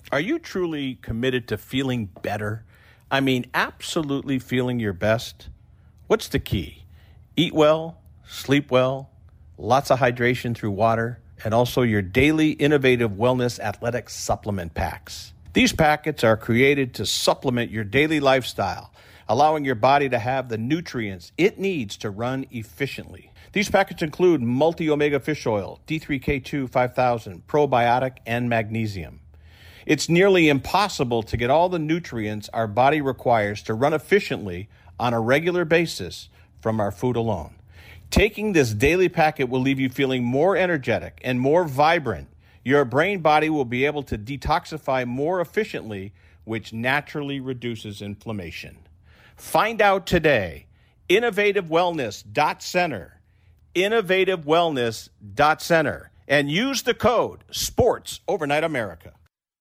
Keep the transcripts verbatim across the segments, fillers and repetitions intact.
Are you truly committed to feeling better? I mean, absolutely feeling your best? What's the key? Eat well, sleep well, lots of hydration through water, and also your daily innovative wellness athletic supplement packs. These packets are created to supplement your daily lifestyle, allowing your body to have the nutrients it needs to run efficiently. These packets include multi-omega fish oil, D three K two five thousand, probiotic, and magnesium. It's nearly impossible to get all the nutrients our body requires to run efficiently on a regular basis from our food alone. Taking this daily packet will leave you feeling more energetic and more vibrant. Your brain body will be able to detoxify more efficiently, which naturally reduces inflammation. Find out today. innovative wellness dot center. innovative wellness dot center. And use the code SPORTS Overnight America.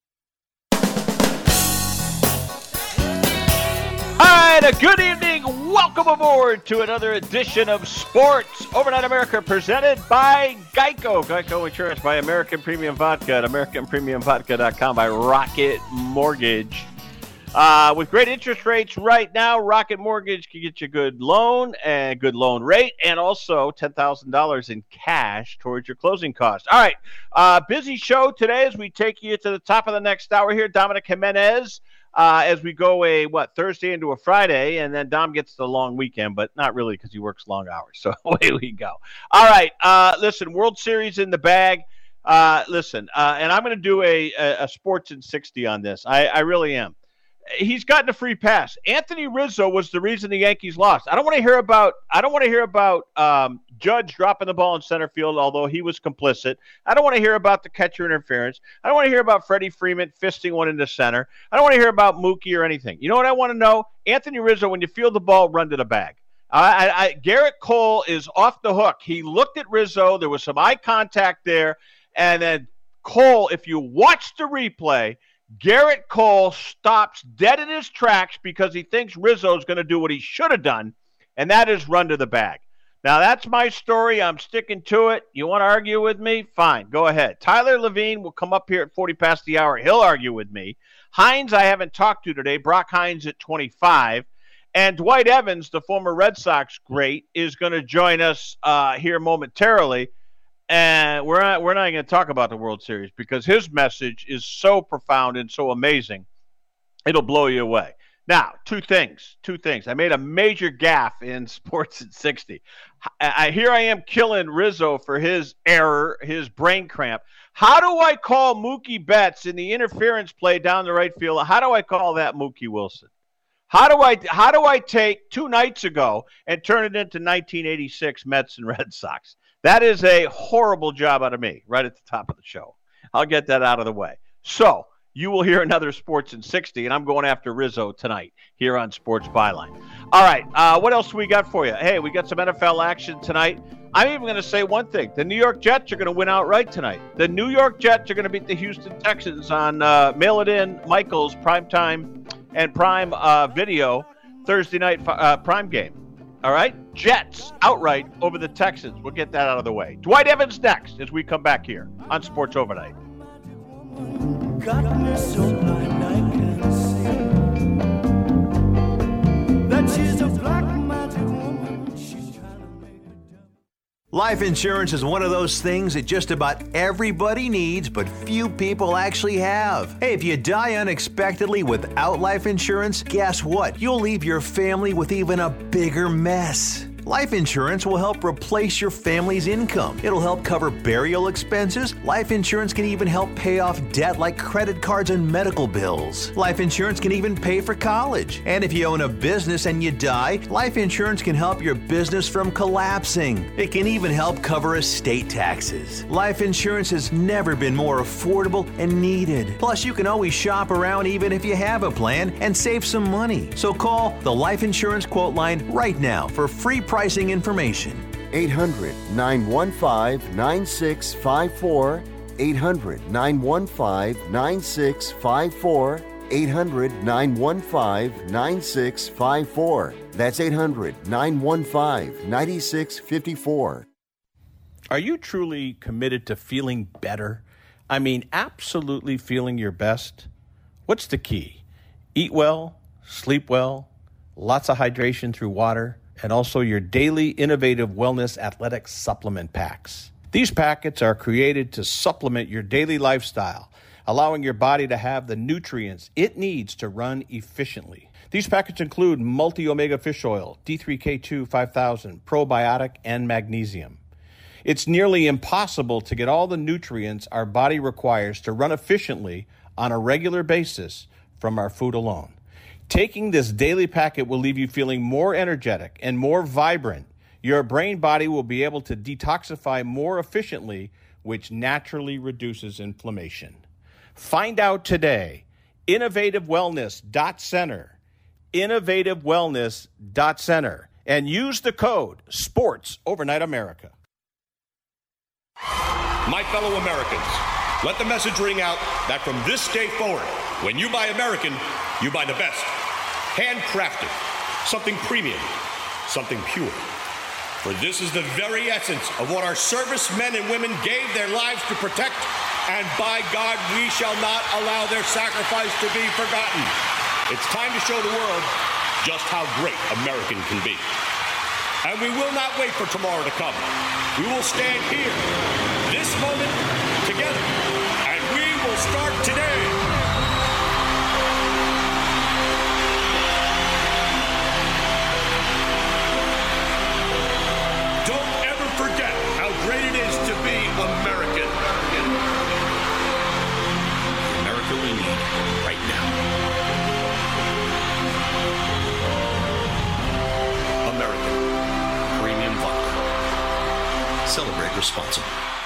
All right, a good evening. Welcome aboard to another edition of Sports Overnight America, presented by Geico. Geico Insurance by American Premium Vodka at american premium vodka dot com, by Rocket Mortgage. Uh, with great interest rates right now, Rocket Mortgage can get you a good loan and good loan rate, and also ten thousand dollars in cash towards your closing costs. All right, uh, busy show today as we take you to the top of the next hour here. Dominic Jimenez. Uh, as we go a, what, Thursday into a Friday, and then Dom gets the long weekend, but not really because he works long hours. So away we go. All right. Uh, listen, World Series in the bag. Uh, listen, uh, and I'm going to do a, a, a Sports in sixty on this. I, I really am. He's gotten a free pass. Anthony Rizzo was the reason the Yankees lost. I don't want to hear about. I don't want to hear about um, Judge dropping the ball in center field, although he was complicit. I don't want to hear about the catcher interference. I don't want to hear about Freddie Freeman fisting one into center. I don't want to hear about Mookie or anything. You know what I want to know? Anthony Rizzo, when you field the ball, run to the bag. I, I, Garrett Cole is off the hook. He looked at Rizzo. There was some eye contact there, and then Cole, if you watch the replay, Garrett Cole stops dead in his tracks because he thinks Rizzo's going to do what he should have done, and that is run to the bag. Now, that's my story. I'm sticking to it. You want to argue with me? Fine. Go ahead. Tyler Levine will come up here at forty past the hour. He'll argue with me. Hines, I haven't talked to today. Brock Hines at twenty-five. And Dwight Evans, the former Red Sox great, is going to join us uh, here momentarily. And we're not, we're not going to talk about the World Series because his message is so profound and so amazing, it'll blow you away. Now, two things, two things. I made a major gaffe in Sports at sixty. I, here I am killing Rizzo for his error, his brain cramp. How do I call Mookie Betts in the interference play down the right field? How do I call that Mookie Wilson? How do I how do I take two nights ago and turn it into nineteen eighty-six Mets and Red Sox? That is a horrible job out of me right at the top of the show. I'll get that out of the way. So you will hear another Sports in sixty, and I'm going after Rizzo tonight here on Sports Byline. All right, uh, what else we got for you? Hey, we got some N F L action tonight. I'm even going to say one thing. The New York Jets are going to win outright tonight. The New York Jets are going to beat the Houston Texans on uh, Mail It In, Michael's Primetime and Prime uh, Video Thursday night uh, Prime game. All right? Jets outright over the Texans. We'll get that out of the way. Dwight Evans next as we come back here on Sports Overnight. Got me so blind I can't see that she's a black magic woman. She's trying to make it. Life insurance is one of those things that just about everybody needs, but few people actually have. Hey, if you die unexpectedly without life insurance, guess what? You'll leave your family with even a bigger mess. Life insurance will help replace your family's income. It'll help cover burial expenses. Life insurance can even help pay off debt like credit cards and medical bills. Life insurance can even pay for college. And if you own a business and you die, life insurance can help your business from collapsing. It can even help cover estate taxes. Life insurance has never been more affordable and needed. Plus, you can always shop around even if you have a plan and save some money. So call the Life Insurance Quote Line right now for free pricing information. eight hundred, nine one five, nine six five four. eight hundred, nine one five, nine six five four. eight hundred, nine one five, nine six five four. That's eight hundred, nine one five, nine six five four. Are you truly committed to feeling better? I mean, absolutely feeling your best? What's the key? Eat well, sleep well, lots of hydration through water, and also your daily innovative wellness athletic supplement packs. These packets are created to supplement your daily lifestyle, allowing your body to have the nutrients it needs to run efficiently. These packets include multi-omega fish oil, D three K two five thousand, probiotic, and magnesium. It's nearly impossible to get all the nutrients our body requires to run efficiently on a regular basis from our food alone. Taking this daily packet will leave you feeling more energetic and more vibrant. Your brain body will be able to detoxify more efficiently, which naturally reduces inflammation. Find out today. innovative wellness dot center. innovative wellness dot center. And use the code SPORTS Overnight America. My fellow Americans, let the message ring out that from this day forward, when you buy American, you buy the best. Handcrafted, something premium, something pure. For this is the very essence of what our servicemen and women gave their lives to protect, and by God, we shall not allow their sacrifice to be forgotten. It's time to show the world just how great American can be. And we will not wait for tomorrow to come. We will stand here, this moment, together, and we will start today. Don't ever forget how great it is to be American. America we need right now. American Premium Vodka. Celebrate responsibly.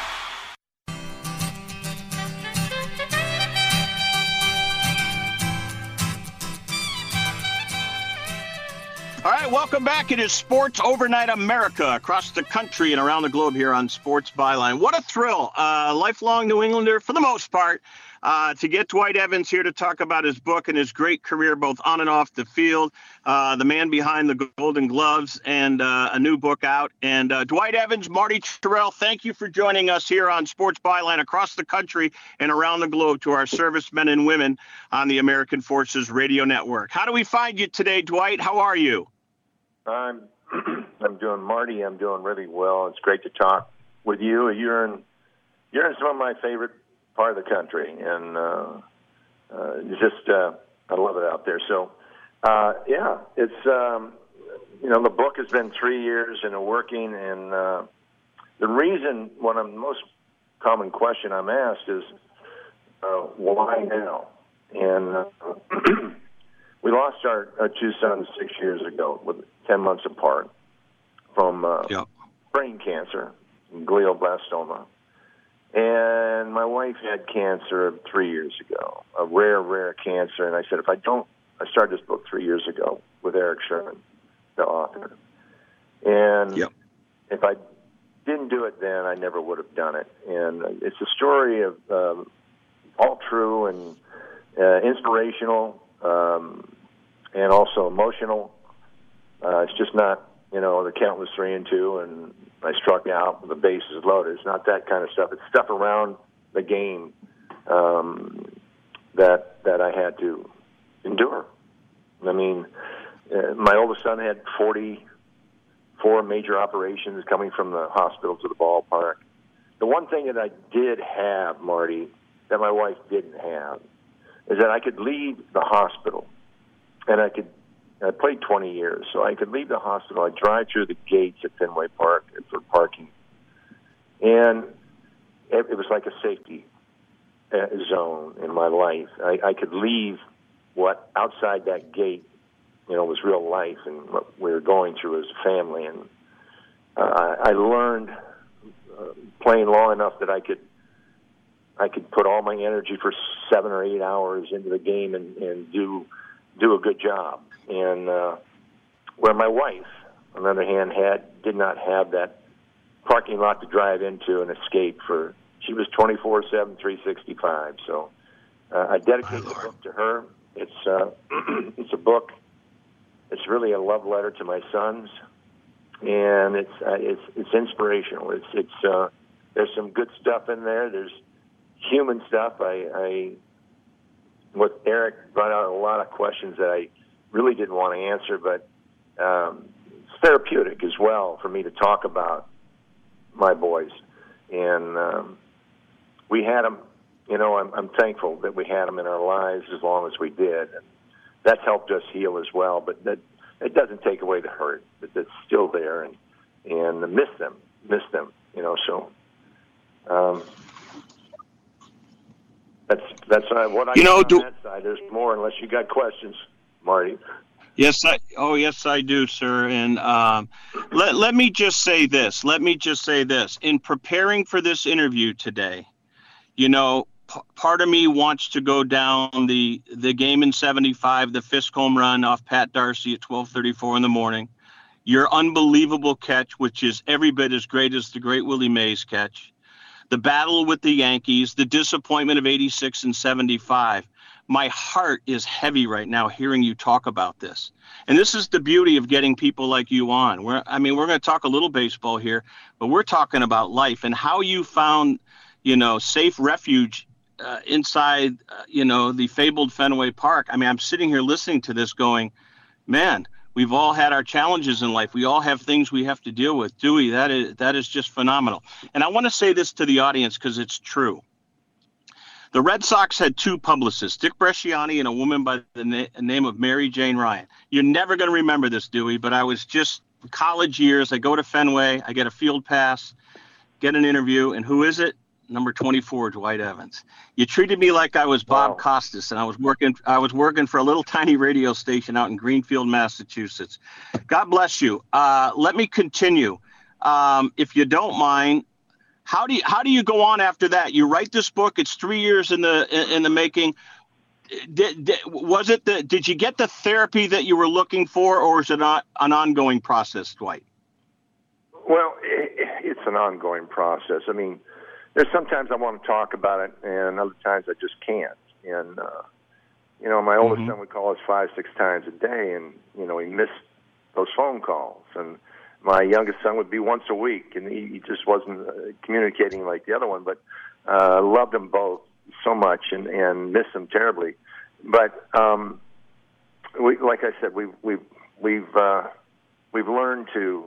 All right, welcome back. It is Sports Overnight America across the country and around the globe here on Sports Byline. What a thrill. Uh, lifelong New Englander, for the most part, uh, to get Dwight Evans here to talk about his book and his great career both on and off the field, uh, the man behind the Golden Gloves, and uh, a new book out. And uh, Dwight Evans, Marty Tirrell, thank you for joining us here on Sports Byline across the country and around the globe to our servicemen and women on the American Forces Radio Network. How do we find you today, Dwight? How are you? I'm I'm doing, Marty. I'm doing really well. It's great to talk with you. You're in you're in some of my favorite part of the country, and uh, uh, just uh, I love it out there. So, uh, yeah, it's um, you know the book has been three years in the working, and uh, the reason, one of the most common question I'm asked is uh, why now? And uh, we lost our, our two sons six years ago, with ten months apart, from uh, yep. brain cancer, glioblastoma. And my wife had cancer three years ago, a rare, rare cancer. And I said, if I don't, I started this book three years ago with Eric Sherman, the author. And yep. if I didn't do it then, I never would have done it. And it's a story of um, all true and uh, inspirational, um, and also emotional. Uh, it's just not, you know, the count was three and two, and I struck out with the bases loaded. It's not that kind of stuff. It's stuff around the game um, that that I had to endure. I mean, uh, my oldest son had forty-four major operations coming from the hospital to the ballpark. The one thing that I did have, Marty, that my wife didn't have, is that I could leave the hospital, and I could, I played twenty years, so I could leave the hospital. I'd drive through the gates at Fenway Park for parking, and it, it was like a safety uh, zone in my life. I, I could leave what outside that gate, you know, was real life and what we were going through as a family. And uh, I learned uh, playing long enough that I could I could put all my energy for seven or eight hours into the game and, and do do a good job. And uh, where my wife, on the other hand, had did not have that parking lot to drive into and escape for. She was twenty-four seven, three sixty-five. So uh, I dedicate the book to her. It's uh, it's a book. It's really a love letter to my sons, and it's uh, it's it's inspirational. It's it's uh, there's some good stuff in there. There's human stuff. I, I what Eric brought out a lot of questions that I really didn't want to answer, but um, it's therapeutic as well for me to talk about my boys. And um, we had them, you know, I'm, I'm thankful that we had them in our lives as long as we did. And that's helped us heal as well, but that it doesn't take away the hurt. It's still there, and and miss them, miss them, you know. So um, that's that's uh, what I you know. On Do, that side. There's more, unless you got questions, Marty. Yes, I. Oh, yes, I do, sir. And um, let let me just say this. Let me just say this. In preparing for this interview today, you know, p- part of me wants to go down the the game in seventy-five, the Fisk home run off Pat Darcy at twelve thirty-four in the morning, your unbelievable catch, which is every bit as great as the great Willie Mays catch, the battle with the Yankees, the disappointment of eighty-six and seventy-five. My heart is heavy right now hearing you talk about this. And this is the beauty of getting people like you on. We're, I mean, we're going to talk a little baseball here, but we're talking about life and how you found, you know, safe refuge uh, inside, uh, you know, the fabled Fenway Park. I mean, I'm sitting here listening to this going, man, we've all had our challenges in life. We all have things we have to deal with. Dewey, that is, that is just phenomenal. And I want to say this to the audience because it's true. The Red Sox had two publicists, Dick Bresciani and a woman by the na- name of Mary Jane Ryan. You're never going to remember this, Dewey, but I was just college years. I go to Fenway. I get a field pass, get an interview, and who is it? Number twenty-four, Dwight Evans. You treated me like I was Bob Wow. Costas, and I was working. I was working for a little tiny radio station out in Greenfield, Massachusetts. God bless you. Uh, let me continue, um, if you don't mind. How do you how do you go on after that? You write this book. It's three years in the in, in the making. Did, did, was it the? Did you get the therapy that you were looking for, or is it not an ongoing process, Dwight? Well, it, it's an ongoing process. I mean, there's sometimes I want to talk about it, and other times I just can't. And uh, you know, my oldest Mm-hmm. son would call us five, six times a day, and you know, he missed those phone calls. And my youngest son would be once a week, and he, he just wasn't uh, communicating like the other one. But uh, loved them both so much, and, and missed them terribly. But um, we, like I said, we've we've we've uh, we've learned to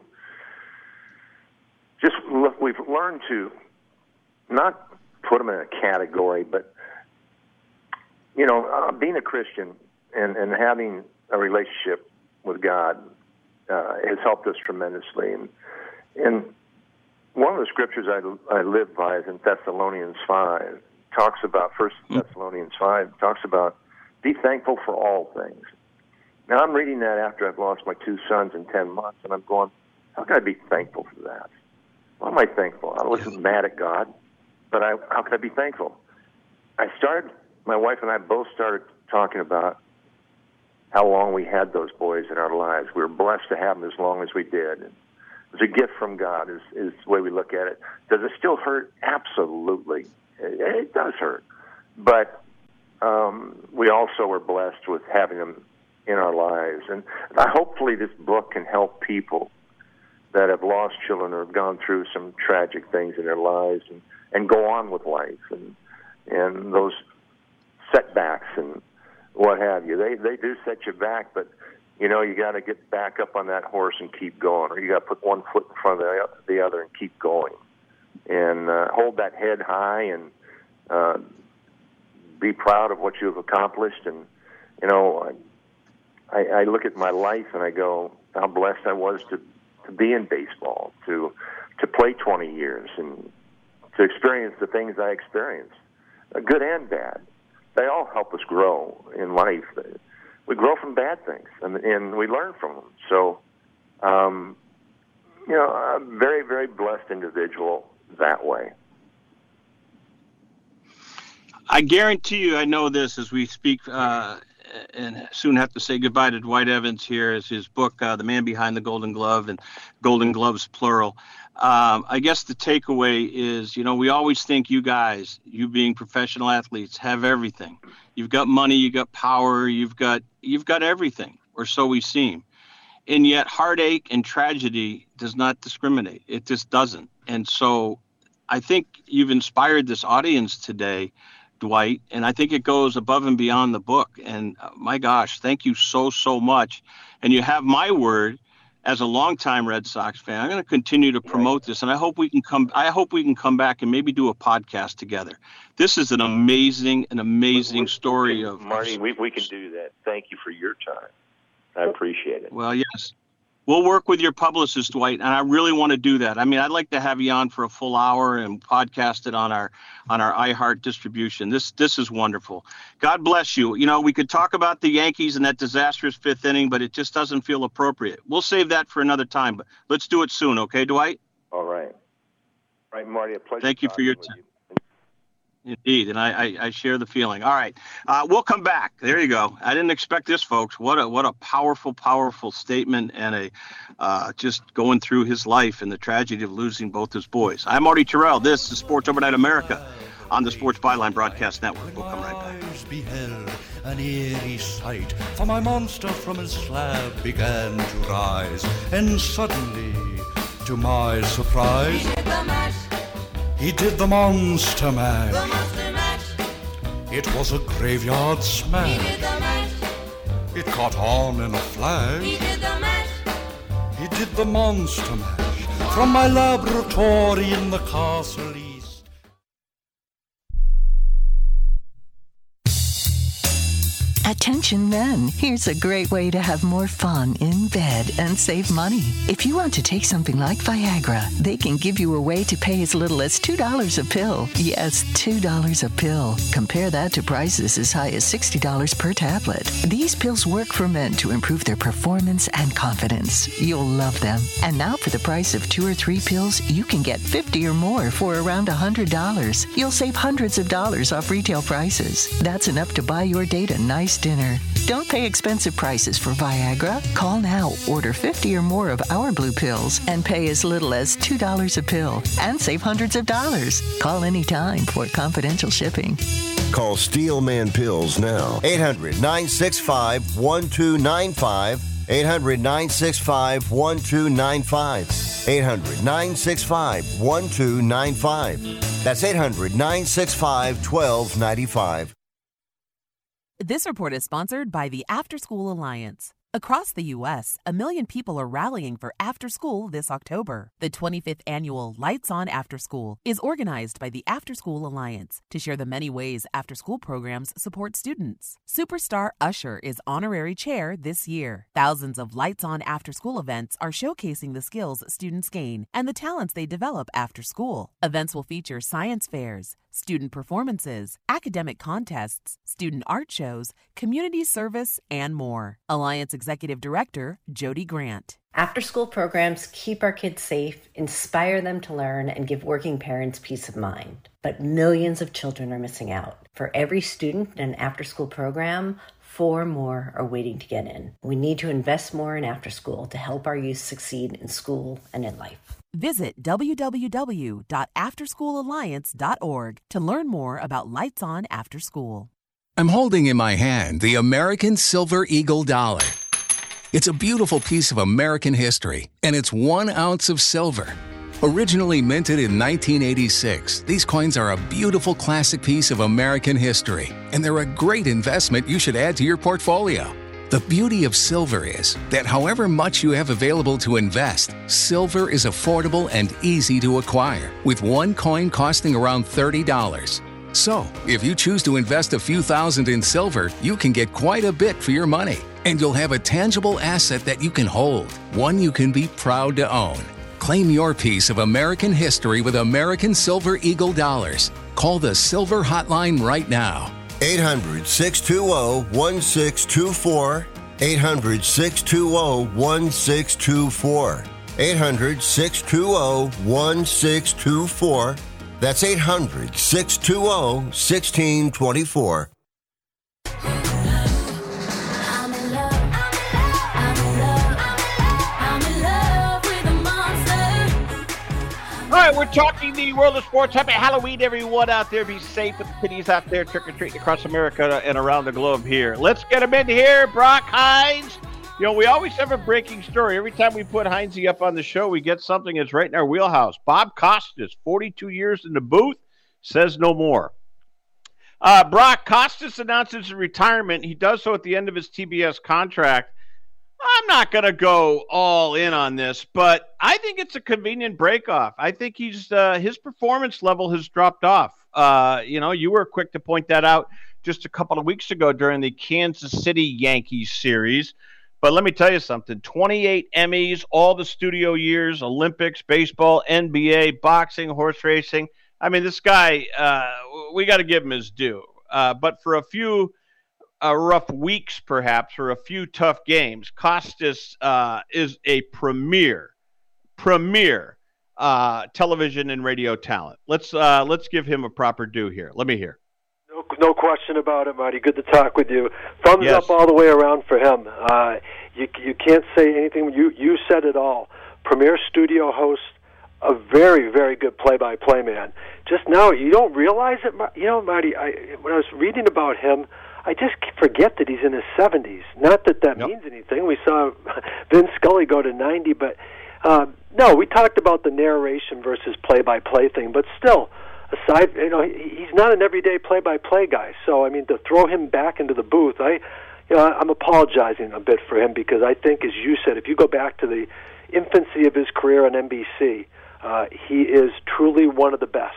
just look. We've learned to not put them in a category, but you know, uh, being a Christian and, and having a relationship with God uh, has helped us tremendously. And and one of the scriptures I, I live by is in Thessalonians five. Talks about First Thessalonians five. Talks about be thankful for all things. Now I'm reading that after I've lost my two sons in ten months, and I'm going, how can I be thankful for that? Why am I thankful? I wasn't mad at God, but I, how can I be thankful? I started. My wife and I both started talking about how long we had those boys in our lives. We were blessed to have them as long as we did. And it was a gift from God, is, is the way we look at it. Does it still hurt? Absolutely. It, it does hurt. But um, we also were blessed with having them in our lives. And uh, hopefully this book can help people that have lost children or have gone through some tragic things in their lives and, and go on with life. And, and those setbacks and what have you. They they do set you back, but you know, you got to get back up on that horse and keep going, or you got to put one foot in front of the, the other and keep going, and uh, hold that head high and uh, be proud of what you have accomplished. And you know, I, I look at my life and I go, how blessed I was to to be in baseball, to to play twenty years, and to experience the things I experienced, good and bad. They all help us grow in life. We grow from bad things, and, and we learn from them. So, um, you know, I'm a very, very blessed individual that way. I guarantee you, I know this as we speak, uh, and soon have to say goodbye to Dwight Evans here as his book, uh, The Man Behind the Golden Glove, and Golden Gloves plural. Um, I guess the takeaway is, you know, we always think you guys, you being professional athletes, have everything. You've got money, you've got power, you've got you've got everything, or so we seem. And yet heartache and tragedy does not discriminate. It just doesn't. And so I think you've inspired this audience today Dwight, and I think it goes above and beyond the book. And uh, my gosh, thank you so, so much. And you have my word as a longtime Red Sox fan. I'm going to continue to promote this, and I hope we can come. I hope we can come back and maybe do a podcast together. This is an amazing, an amazing we, we, story we can, of Marty. We we can do that. Thank you for your time. I appreciate it. Well, yes. We'll work with your publicist, Dwight, and I really want to do that. I mean, I'd like to have you on for a full hour and podcast it on our on our iHeart distribution. This this is wonderful. God bless you. You know, we could talk about the Yankees and that disastrous fifth inning, but it just doesn't feel appropriate. We'll save that for another time, but let's do it soon, okay, Dwight? All right. All right, Marty, a pleasure. Thank you for your time. Indeed, and I, I, I share the feeling. All right, uh, we'll come back. There you go. I didn't expect this, folks. What a what a powerful, powerful statement, and a uh, just going through his life and the tragedy of losing both his boys. I'm Marty Terrell. This is Sports Overnight America on the Sports Byline Broadcast Network. We'll come right back. Beheld an eerie sight, for my monster from his slab began to rise, and suddenly, to my surprise, he did the mash. He did the monster mash. The monster mash. It was a graveyard smash. He did the mash. It caught on in a flash. He did the mash. He did the monster mash. From my laboratory in the castle east. Attention men, here's a great way to have more fun in bed and save money. If you want to take something like Viagra, they can give you a way to pay as little as two dollars a pill. Yes, two dollars a pill. Compare that to prices as high as sixty dollars per tablet. These pills work for men to improve their performance and confidence. You'll love them. And now for the price of two or three pills, you can get fifty or more for around one hundred dollars. You'll save hundreds of dollars off retail prices. That's enough to buy your date a nice dinner. Don't pay expensive prices for Viagra. Call now, order fifty or more of our blue pills, and pay as little as two dollars a pill and save hundreds of dollars. Call anytime for confidential shipping. Call Steelman Pills now. eight hundred, nine six five, one two nine five. eight hundred, nine six five, one two nine five. eight hundred, nine six five, one two nine five. That's eight hundred, nine six five, one two nine five. This report is sponsored by the After School Alliance. Across the U S, a million people are rallying for After School this October. The twenty-fifth annual Lights On After School is organized by the After School Alliance to share the many ways after-school programs support students. Superstar Usher is honorary chair this year. Thousands of Lights On After School events are showcasing the skills students gain and the talents they develop after school. Events will feature science fairs, student performances, academic contests, student art shows, community service, and more. Alliance Executive Director, Jody Grant. After-school programs keep our kids safe, inspire them to learn, and give working parents peace of mind. But millions of children are missing out. For every student in an after-school program, four more are waiting to get in. We need to invest more in after-school to help our youth succeed in school and in life. Visit w w w dot after school alliance dot org to learn more about Lights On After School. I'm holding in my hand the American Silver Eagle Dollar. It's a beautiful piece of American history, and it's one ounce of silver. Originally minted in nineteen eighty-six, these coins are a beautiful classic piece of American history, and they're a great investment you should add to your portfolio. The beauty of silver is that however much you have available to invest, silver is affordable and easy to acquire, with one coin costing around thirty dollars. So, if you choose to invest a few thousand in silver, you can get quite a bit for your money, and you'll have a tangible asset that you can hold, one you can be proud to own. Claim your piece of American history with American Silver Eagle Dollars. Call the Silver Hotline right now. eight hundred, six two zero, one six two four. eight hundred, six two zero, one six two four. eight hundred, six two zero, one six two four. That's eight hundred, six two zero, one six two four. All right, we're talking the world of sports. Happy Halloween, everyone out there. Be safe with the kiddies out there trick-or-treating across America and around the globe here. Let's get them in here. Brock Hines. You know, we always have a breaking story. Every time we put Heinze up on the show, we get something that's right in our wheelhouse. Bob Costas, forty-two years in the booth, says no more. Uh, Brock, Costas announces his retirement. He does so at the end of his T B S contract. I'm not going to go all in on this, but I think it's a convenient breakoff. I think he's uh, his performance level has dropped off. Uh, you know, you were quick to point that out just a couple of weeks ago during the Kansas City Yankees series. But let me tell you something, twenty-eight Emmys, all the studio years, Olympics, baseball, N B A, boxing, horse racing. I mean, this guy, uh, we got to give him his due. Uh, but for a few uh, rough weeks, perhaps, or a few tough games, Costas uh, is a premier, premier uh, television and radio talent. Let's uh, let's give him a proper due here. Let me hear. No, no question about it, Marty. Good to talk with you. Thumbs Yes. up all the way around for him. Uh, you you can't say anything. You you said it all. Premier studio host, a very very good play-by-play man. Just now, you don't realize it. Mar- You know, Marty. I, when I was reading about him, I just forget that he's in his seventies. Not that that Yep. means anything. We saw Vince Scully go to ninety, but uh, no, we talked about the narration versus play-by-play thing. But still, aside, you know, he- he's not an everyday play-by-play guy. So I mean, to throw him back into the booth, I, you know, I'm apologizing a bit for him because I think, as you said, if you go back to the infancy of his career on N B C, uh, he is truly one of the best.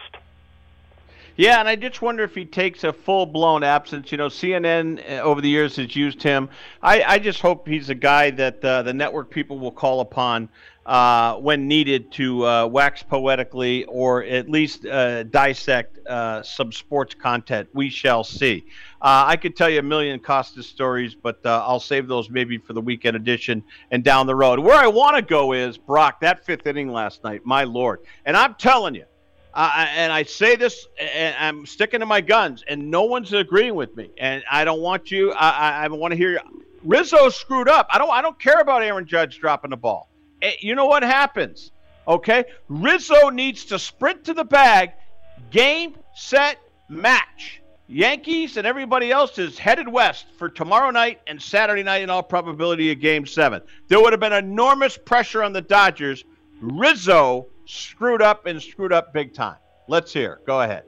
Yeah, and I just wonder if he takes a full-blown absence. You know, C N N uh, over the years has used him. I, I just hope he's a guy that uh, the network people will call upon uh, when needed to uh, wax poetically or at least uh, dissect uh, some sports content. We shall see. Uh, I could tell you a million Costas stories, but uh, I'll save those maybe for the weekend edition and down the road. Where I want to go is, Brock, that fifth inning last night, my Lord. And I'm telling you, Uh, and I say this, and I'm sticking to my guns, and no one's agreeing with me. And I don't want you. I, I, I want to hear you. Rizzo screwed up. I don't. I don't care about Aaron Judge dropping the ball. Eh, you know what happens? Okay, Rizzo needs to sprint to the bag. Game, set, match. Yankees and everybody else is headed west for tomorrow night and Saturday night, in all probability, a game seven. There would have been enormous pressure on the Dodgers. Rizzo screwed up and screwed up big time. Let's hear. Go ahead.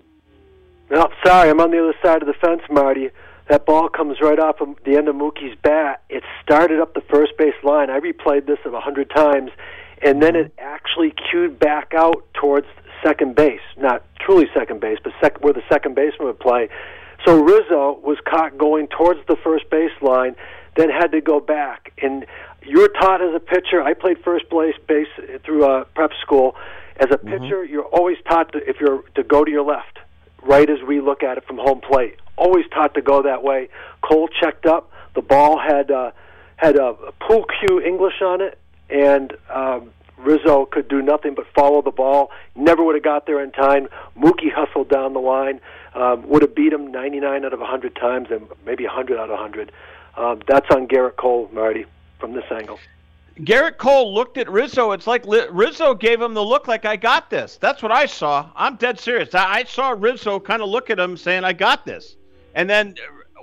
No, sorry, I'm on the other side of the fence, Marty. That ball comes right off of the end of Mookie's bat. It started up the first base line. I replayed this a hundred times, and then it actually cued back out towards second base. Not truly second base, but sec- where the second baseman would play. So Rizzo was caught going towards the first base line, then had to go back. And you're taught as a pitcher, I played first base, base through uh, prep school. As a pitcher, mm-hmm. you're always taught to, if you're to go to your left, right as we look at it from home plate. Always taught to go that way. Cole checked up. The ball had uh, had a pool cue English on it, and um, Rizzo could do nothing but follow the ball. Never would have got there in time. Mookie hustled down the line. Um, would have beat him ninety-nine out of one hundred times, and maybe one hundred out of one hundred. Um, that's on Garrett Cole, Marty, from this angle. Garrett Cole looked at Rizzo. It's like Rizzo gave him the look like, I got this. That's what I saw. I'm dead serious. I saw Rizzo kind of look at him saying, I got this. And then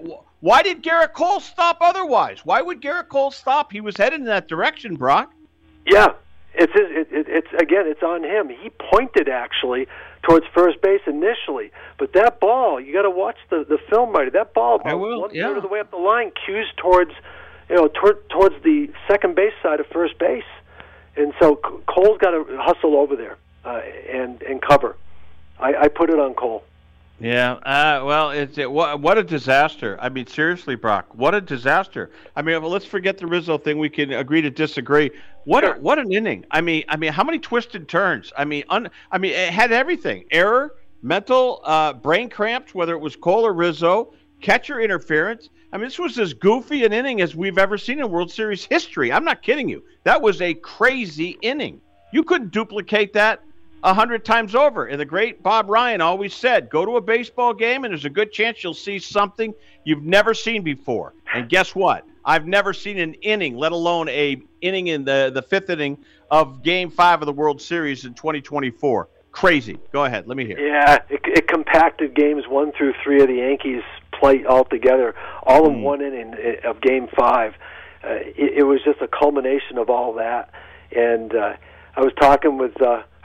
why did Garrett Cole stop otherwise? Why would Garrett Cole stop? He was headed in that direction, Brock. Yeah. It's, it, it, it's again, it's on him. He pointed, actually, towards first base initially. But that ball, you got to watch the, the film, Marty. That ball, about will, one yeah. third of the way up the line, cues towards, you know, toward, towards the second base side of first base. And so Cole's got to hustle over there uh, and, and cover. I, I put it on Cole. Yeah, uh, well, it's it, what, what a disaster. I mean, seriously, Brock, what a disaster. I mean, well, let's forget the Rizzo thing. We can agree to disagree. What sure. a, what an inning. I mean, I mean, how many twisted turns? I mean, un, I mean, it had everything: error, mental, uh, brain cramps, whether it was Cole or Rizzo, catcher interference. I mean, this was as goofy an inning as we've ever seen in World Series history. I'm not kidding you. That was a crazy inning. You couldn't duplicate that a hundred times over. And the great Bob Ryan always said, go to a baseball game and there's a good chance you'll see something you've never seen before. And guess what? I've never seen an inning, let alone a inning in the, the fifth inning of Game five of the World Series in twenty twenty-four. Crazy. Go ahead. Let me hear. Yeah, it, it compacted games one through three of the Yankees play all together, all mm. in one inning of Game five. Uh, it, it was just a culmination of all that. And uh, I was talking with uh,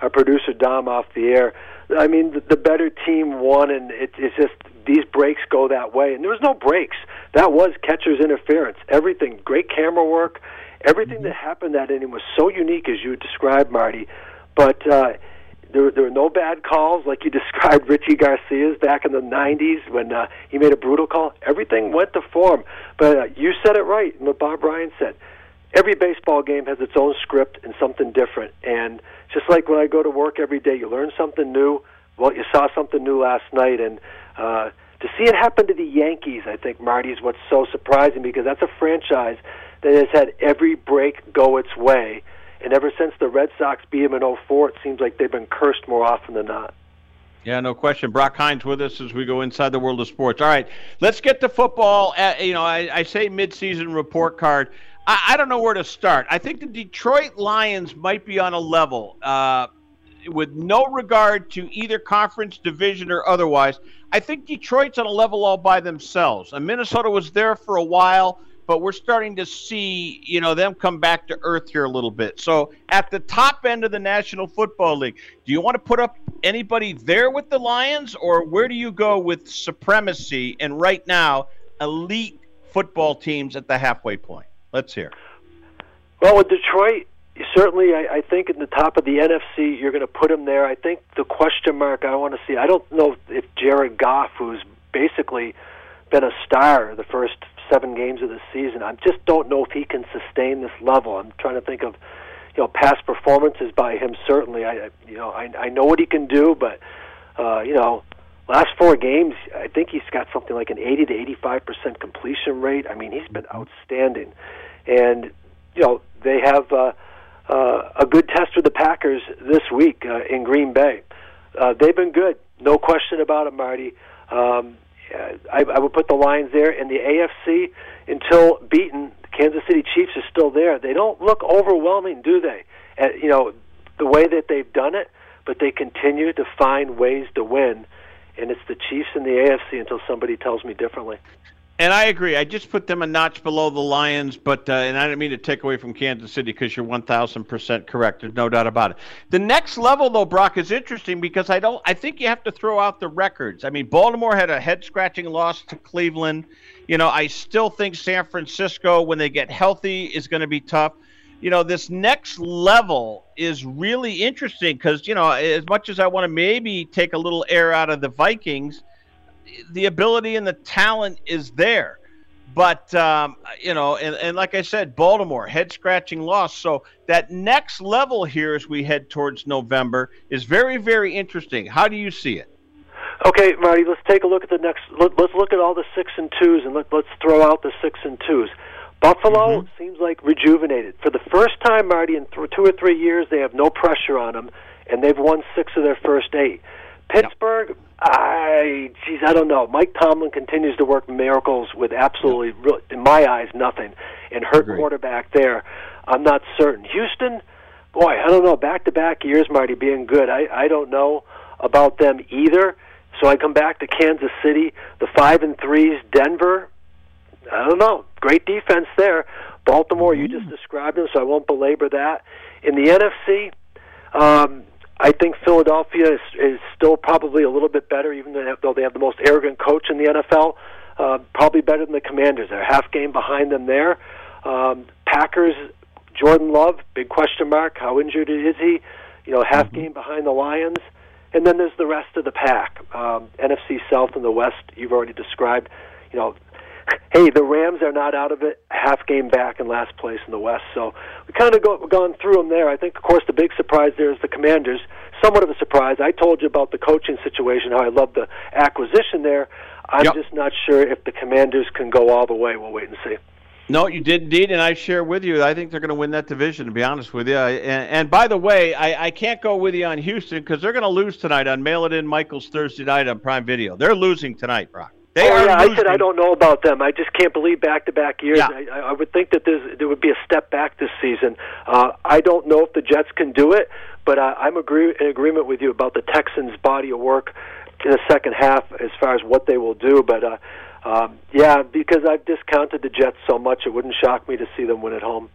our producer Dom off the air. I mean, the, the better team won, and it, it's just these breaks go that way. And there was no breaks. That was catcher's interference. Everything, great camera work. Everything mm-hmm. that happened that inning was so unique, as you described, Marty. But uh, there, there were no bad calls, like you described Richie Garcia's back in the nineties when uh, he made a brutal call. Everything went to form. But uh, you said it right, and what Bob Ryan said. Every baseball game has its own script and something different. And just like when I go to work every day, you learn something new. Well, you saw something new last night. And uh, to see it happen to the Yankees, I think, Marty, is what's so surprising, because that's a franchise that has had every break go its way. And ever since the Red Sox beat them in oh four, it seems like they've been cursed more often than not. Yeah, no question. Brock Hines with us as we go inside the world of sports. All right, let's get to football. Uh, you know, I, I say midseason report card. I, I don't know where to start. I think the Detroit Lions might be on a level uh, with no regard to either conference, division, or otherwise. I think Detroit's on a level all by themselves. And Minnesota was there for a while, but we're starting to see, you know, them come back to earth here a little bit. So at the top end of the National Football League, do you want to put up anybody there with the Lions, or where do you go with supremacy and right now elite football teams at the halfway point? Let's hear. Well, with Detroit, certainly I, I think in the top of the N F C, you're going to put them there. I think the question mark I want to see, I don't know if Jared Goff, who's basically been a star the first seven games of the season, I just don't know if he can sustain this level. I'm trying to think of, you know, past performances by him. Certainly, I, you know, I, I know what he can do, but uh, you know, last four games, I think he's got something like an eighty to eighty-five percent completion rate. I mean, he's been outstanding, and you know, they have uh, uh, a good test with the Packers this week uh, in Green Bay. Uh, they've been good, no question about it, Marty. Um, I, I would put the Lions there. In the A F C, until beaten, the Kansas City Chiefs are still there. They don't look overwhelming, do they? Uh, you know, the way that they've done it, but they continue to find ways to win, and it's the Chiefs in the A F C until somebody tells me differently. And I agree. I just put them a notch below the Lions, but uh, and I didn't mean to take away from Kansas City, because you're one thousand percent correct. There's no doubt about it. The next level, though, Brock, is interesting because I don't. I think you have to throw out the records. I mean, Baltimore had a head-scratching loss to Cleveland. You know, I still think San Francisco, when they get healthy, is going to be tough. You know, this next level is really interesting because, you know, as much as I want to maybe take a little air out of the Vikings, the ability and the talent is there. But, um, you know, and, and like I said, Baltimore, head-scratching loss. So that next level here as we head towards November is very, very interesting. How do you see it? Okay, Marty, let's take a look at the next let, – let's look at all the six and twos, and let, let's throw out the six and twos. Buffalo mm-hmm. seems like rejuvenated. For the first time, Marty, in th- two or three years, they have no pressure on them, and they've won six of their first eight. Pittsburgh, yep. I, geez, I don't know. Mike Tomlin continues to work miracles with absolutely, yep. in my eyes, nothing, and hurt Agreed. quarterback there. I'm not certain. Houston, boy, I don't know. Back-to-back years, Marty, being good. I, I don't know about them either. So I come back to Kansas City, the five and threes, Denver. I don't know. Great defense there. Baltimore, mm-hmm. you just described them, so I won't belabor that. In the N F C, um, I think Philadelphia is, is still probably a little bit better, even though they have the most arrogant coach in the N F L. Uh, probably better than the Commanders. They're a half game behind them there. Um, Packers, Jordan Love, big question mark. How injured is he? You know, half mm-hmm. game behind the Lions. And then there's the rest of the pack. Um, N F C South and the West, you've already described. You know, hey, the Rams are not out of it, half game back in last place in the West. So we kind of go, gone through them there. I think, of course, the big surprise there is the Commanders. Somewhat of a surprise. I told you about the coaching situation, how I love the acquisition there. I'm yep. just not sure if the Commanders can go all the way. We'll wait and see. No, you did indeed, and I share with you. I think they're going to win that division, to be honest with you. And, and by the way, I, I can't go with you on Houston because they're going to lose tonight on Mail It In Michaels Thursday night on Prime Video. They're losing tonight, Brock. They oh, are yeah, losing. I said I don't know about them. I just can't believe back-to-back years. Yeah. I, I would think that there's, there would be a step back this season. Uh, I don't know if the Jets can do it, but uh, I'm agree, in agreement with you about the Texans' body of work in the second half as far as what they will do. But, uh, um, yeah, because I've discounted the Jets so much, it wouldn't shock me to see them win at home.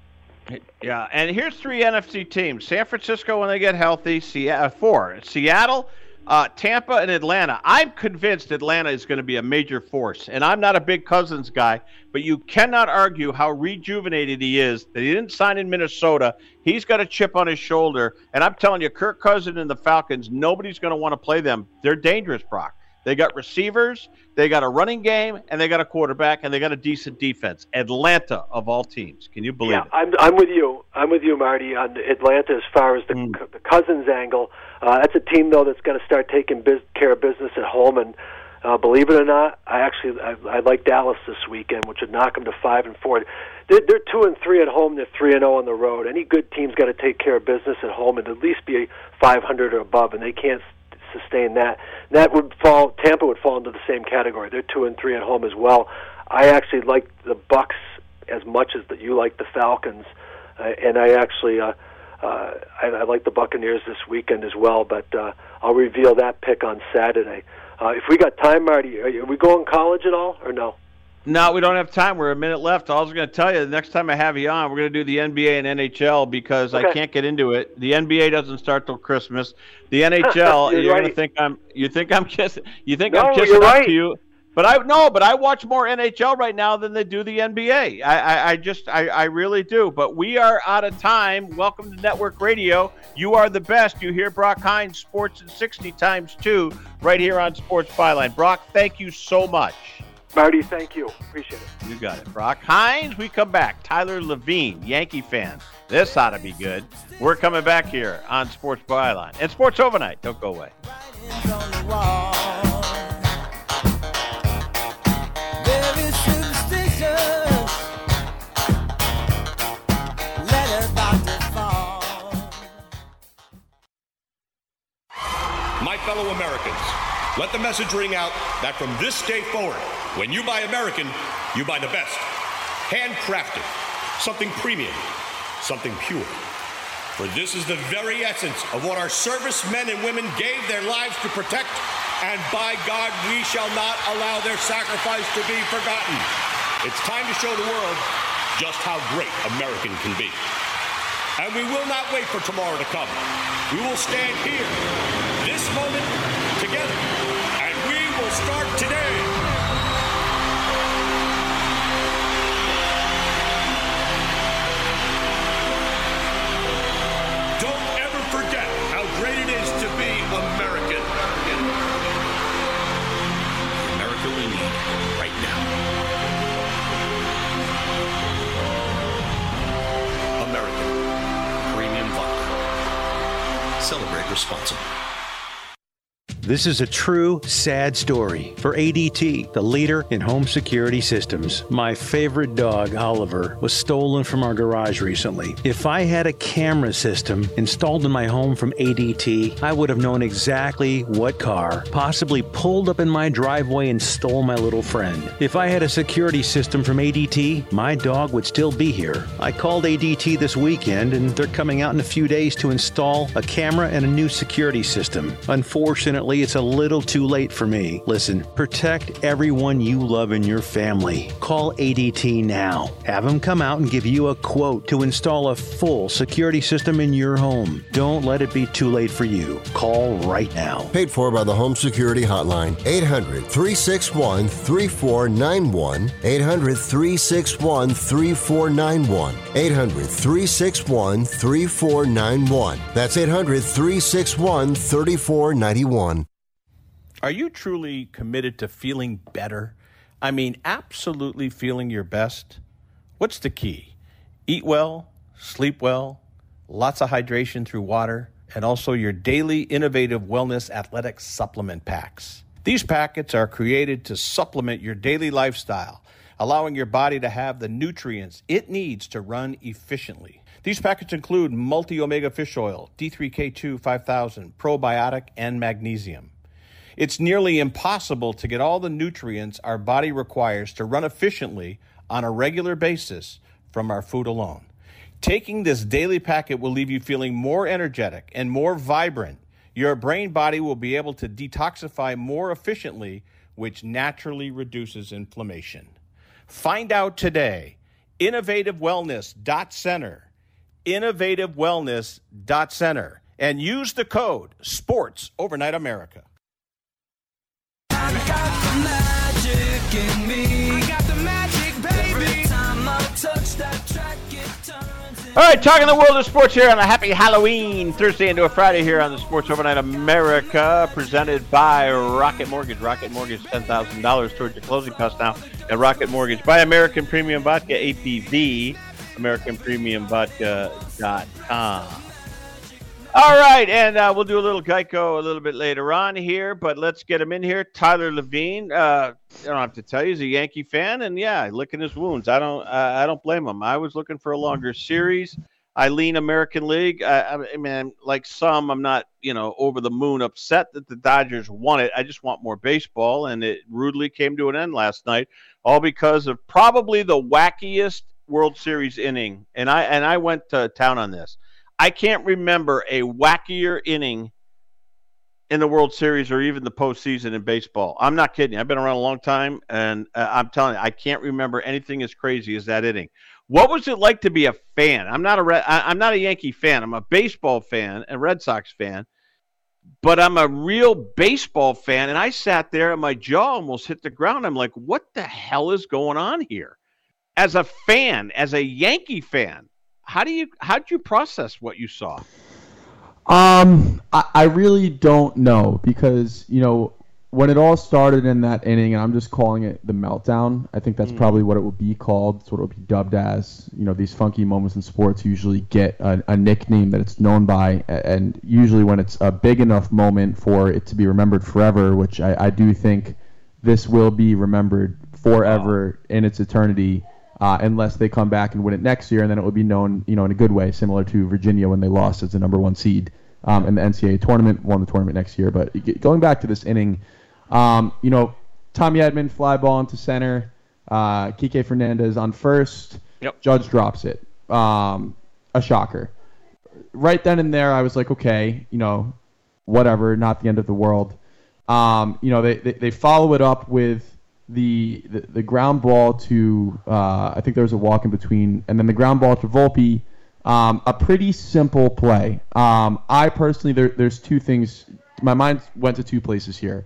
Yeah, and here's three N F C teams. San Francisco when they get healthy, Seattle, four. Seattle, uh, Tampa, and Atlanta. I'm convinced Atlanta is going to be a major force, and I'm not a big Cousins guy, but you cannot argue how rejuvenated he is, that he didn't sign in Minnesota. He's got a chip on his shoulder, and I'm telling you, Kirk Cousins and the Falcons, nobody's going to want to play them. They're dangerous, Brock. They got receivers, they got a running game, and they got a quarterback, and they got a decent defense. Atlanta, of all teams. Can you believe yeah, it? I'm, I'm with you. I'm with you, Marty, on Atlanta as far as the, mm. the Cousins angle. Uh, that's a team, though, that's going to start taking biz- care of business at home. And uh, believe it or not, I actually I, I like Dallas this weekend, which would knock them to five and four. They're, they're two and three at home. They're three and zero on the road. Any good team's got to take care of business at home and at least be five hundred or above, and they can't sustain that. And that would fall. Tampa would fall into the same category. They're two and three at home as well. I actually like the Bucks as much as that you like the Falcons, uh, and I actually uh, uh, I, I like the Buccaneers this weekend as well. But uh, I'll reveal that pick on Saturday. Uh, if we got time, Marty, are, you, are we going college at all or no? No, we don't have time. We're a minute left. I was going to tell you, the next time I have you on, we're going to do the N B A and N H L because okay. I can't get into it. The N B A doesn't start till Christmas. The N H L, you're, you're right. going to think I'm. You think I'm kissing. You think no, I'm kissing up right. to you. But I no, but I watch more N H L right now than they do the N B A. I, I, I just, I, I really do. But we are out of time. Welcome to Network Radio. You are the best. You hear Brock Hines, Sports in sixty times two, right here on Sports Byline. Brock, thank you so much. Marty, thank you. Appreciate it. You got it, Brock. Hines, we come back. Tyler Levine, Yankee fan. This ought to be good. We're coming back here on Sports Byline. And Sports Overnight. Don't go away. My fellow Americans, let the message ring out that from this day forward, when you buy American, you buy the best. Handcrafted, something premium, something pure. For this is the very essence of what our servicemen and women gave their lives to protect, and by God, we shall not allow their sacrifice to be forgotten. It's time to show the world just how great American can be. And we will not wait for tomorrow to come. We will stand here, this moment, together, and we will start today. Don't ever forget how great it is to be American. The America we need right now. American Premium Vodka. Celebrate responsibly. This is a true, sad story for A D T, the leader in home security systems. My favorite dog, Oliver, was stolen from our garage recently. If I had a camera system installed in my home from A D T, I would have known exactly what car possibly pulled up in my driveway and stole my little friend. If I had a security system from A D T, my dog would still be here. I called A D T this weekend, and they're coming out in a few days to install a camera and a new security system. Unfortunately, it's a little too late for me. Listen, protect everyone you love in your family. Call A D T now. Have them come out and give you a quote to install a full security system in your home. Don't let it be too late for you. Call right now. Paid for by the Home Security Hotline. eight hundred, three six one, three four nine one. eight hundred, three six one, three four nine one. eight hundred, three six one, three four nine one. That's eight hundred, three six one, three four nine one. Are you truly committed to feeling better? I mean, absolutely feeling your best? What's the key? Eat well, sleep well, lots of hydration through water, and also your daily innovative wellness athletic supplement packs. These packets are created to supplement your daily lifestyle, allowing your body to have the nutrients it needs to run efficiently. These packets include multi-omega fish oil, D three K two five thousand, probiotic, and magnesium. It's nearly impossible to get all the nutrients our body requires to run efficiently on a regular basis from our food alone. Taking this daily packet will leave you feeling more energetic and more vibrant. Your brain body will be able to detoxify more efficiently, which naturally reduces inflammation. Find out today. innovative wellness dot center. innovative wellness dot center and use the code SPORTS Overnight America. I got the magic in me. I got the magic, baby. Every time I touch that track, it turns in. All right, talking the world of sports here on a happy Halloween Thursday into a Friday here on the Sports Overnight America, presented by Rocket Mortgage. Rocket Mortgage, ten thousand dollars towards your closing costs now at Rocket Mortgage. By American Premium Vodka, A P V, American Premium Vodka dot com. All right, and uh, we'll do a little Geico a little bit later on here, but let's get him in here. Tyler Levine, uh, I don't have to tell you, he's a Yankee fan, and yeah, licking his wounds. I don't, uh, I don't blame him. I was looking for a longer series. I lean American League. I, I mean, like some, I'm not, you know, over the moon upset that the Dodgers won it. I just want more baseball, and it rudely came to an end last night, all because of probably the wackiest World Series inning, and I and I went to town on this. I can't remember a wackier inning in the World Series or even the postseason in baseball. I'm not kidding. I've been around a long time, and uh, I'm telling you, I can't remember anything as crazy as that inning. What was it like to be a fan? I'm not a Red, I, I'm not a Yankee fan. I'm a baseball fan, a Red Sox fan, but I'm a real baseball fan, and I sat there and my jaw almost hit the ground. I'm like, what the hell is going on here? As a fan, as a Yankee fan, How do you how did you process what you saw? Um, I, I really don't know because, you know, when it all started in that inning, and I'm just calling it the meltdown, I think that's mm. probably what it would be called. It's what it would be dubbed as. You know, these funky moments in sports usually get a, a nickname that it's known by, and usually when it's a big enough moment for it to be remembered forever, which I, I do think this will be remembered forever wow. in its eternity. Uh, unless they come back and win it next year, and then it will be known, you know, in a good way, similar to Virginia when they lost as the number one seed um, in the N C double A tournament, won the tournament next year. But going back to this inning, um, you know, Tommy Edman fly ball into center, uh, Kike Fernandez on first, yep. Judge drops it, um, a shocker. Right then and there, I was like, okay, you know, whatever, not the end of the world. Um, you know, they, they they follow it up with. The, the the ground ball to uh, I think there was a walk in between, and then the ground ball to Volpe. Um, a pretty simple play. Um, I personally, there there's two things. My mind went to two places here.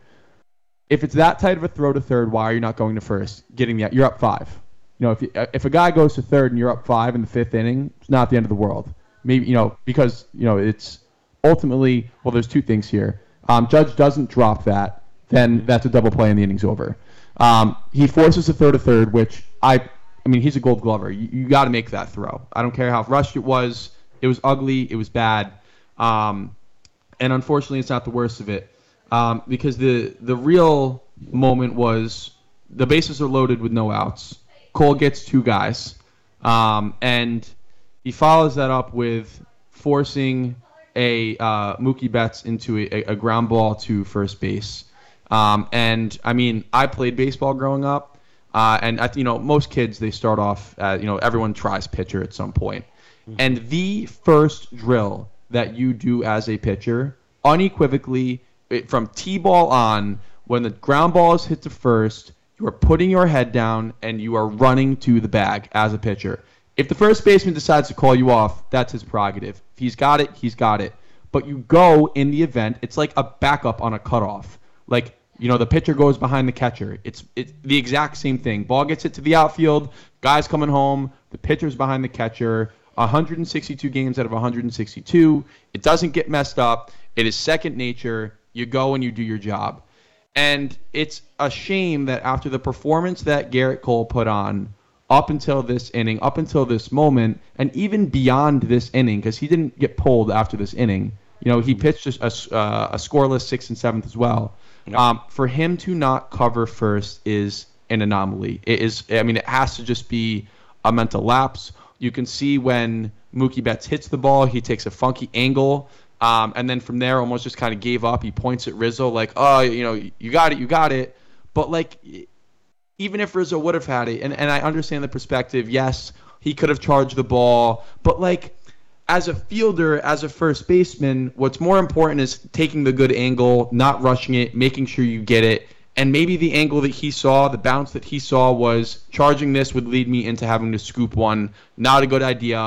If it's that tight of a throw to third, why are you not going to first? Getting the you're up five. You know, if you, if a guy goes to third and you're up five in the fifth inning, it's not the end of the world. Maybe you know because you know it's ultimately well. There's two things here. Um, Judge doesn't drop that, then that's a double play and the inning's over. Um, he forces a throw to third, which I, I mean, he's a Gold Glover. You, you got to make that throw. I don't care how rushed it was. It was ugly. It was bad. Um, and unfortunately, it's not the worst of it um, because the the real moment was the bases are loaded with no outs. Cole gets two guys, um, and he follows that up with forcing a uh, Mookie Betts into a, a ground ball to first base. Um, and I mean, I played baseball growing up, uh, and I, you know, most kids they start off, uh, you know, everyone tries pitcher at some point, mm-hmm. and the first drill that you do as a pitcher, unequivocally, it, from T-ball on, when the ground ball is hit to first, you are putting your head down and you are running to the bag as a pitcher. If the first baseman decides to call you off, that's his prerogative. If he's got it, he's got it. But you go in the event, it's like a backup on a cutoff, like. You know, the pitcher goes behind the catcher. It's it's the exact same thing. Ball gets hit to the outfield. Guy's coming home. The pitcher's behind the catcher. one hundred sixty-two games out of one hundred sixty-two. It doesn't get messed up. It is second nature. You go and you do your job. And it's a shame that after the performance that Garrett Cole put on up until this inning, up until this moment, and even beyond this inning, because he didn't get pulled after this inning. You know, he pitched a, a, a scoreless sixth and seventh as well. Um, for him to not cover first is an anomaly. It is. I mean, it has to just be a mental lapse. You can see when Mookie Betts hits the ball, he takes a funky angle, um, and then from there almost just kind of gave up. He points at Rizzo like, oh, you know, you got it, you got it. But, like, even if Rizzo would have had it, and, and I understand the perspective, yes, he could have charged the ball, but, like, as a fielder, as a first baseman, what's more important is taking the good angle, not rushing it, making sure you get it. And maybe the angle that he saw, the bounce that he saw was charging this would lead me into having to scoop one. Not a good idea.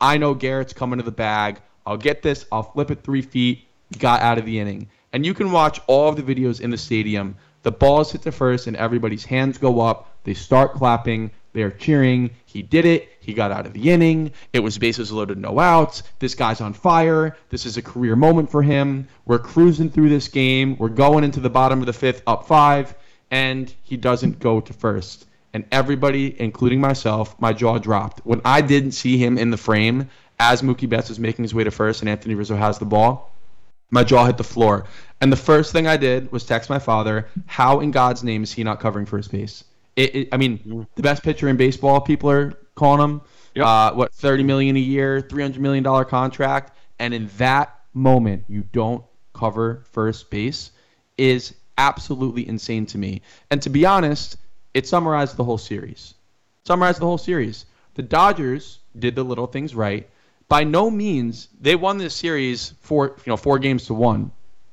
I know Garrett's coming to the bag. I'll get this. I'll flip it three feet. Got out of the inning. And you can watch all of the videos in the stadium. The balls hit to first, and everybody's hands go up. They start clapping. They're cheering. He did it. He got out of the inning. It was bases loaded, no outs. This guy's on fire. This is a career moment for him. We're cruising through this game. We're going into the bottom of the fifth, up five, and he doesn't go to first. And everybody, including myself, my jaw dropped. When I didn't see him in the frame as Mookie Betts was making his way to first and Anthony Rizzo has the ball, my jaw hit the floor. And the first thing I did was text my father, how in God's name is he not covering first base? It, it, I mean, the best pitcher in baseball, people are calling him. Yep. Uh, what, thirty million dollars a year, three hundred million dollars contract. And in that moment, you don't cover first base is absolutely insane to me. And to be honest, it summarized the whole series. Summarized the whole series. The Dodgers did the little things right. By no means, they won this series four, you know, four games to one.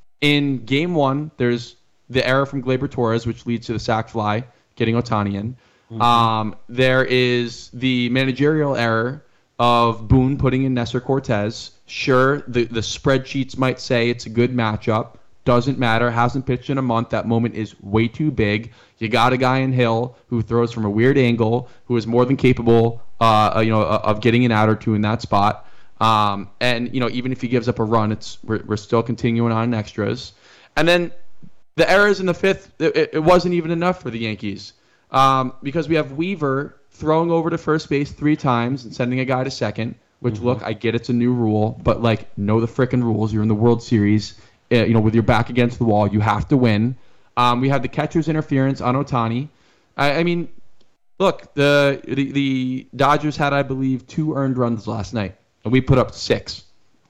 In game one, there's the error from Gleyber Torres, which leads to the sac fly, getting Ohtani in. Mm-hmm. Um, there is the managerial error of Boone putting in Nestor Cortez. Sure, the, the spreadsheets might say it's a good matchup. Doesn't matter. Hasn't pitched in a month. That moment is way too big. You got a guy in Hill who throws from a weird angle, who is more than capable, uh, you know, of getting an out or two in that spot. Um, and you know, even if he gives up a run, it's we're, we're still continuing on in extras. And then the errors in the fifth, it, it wasn't even enough for the Yankees um, because we have Weaver throwing over to first base three times and sending a guy to second. Which mm-hmm. look, I get it's a new rule, but like know the frickin' rules. You're in the World Series. Uh, you know, with your back against the wall, you have to win. Um, we had the catcher's interference on Ohtani. I, I mean, look, the, the the Dodgers had, I believe, two earned runs last night, and we put up six.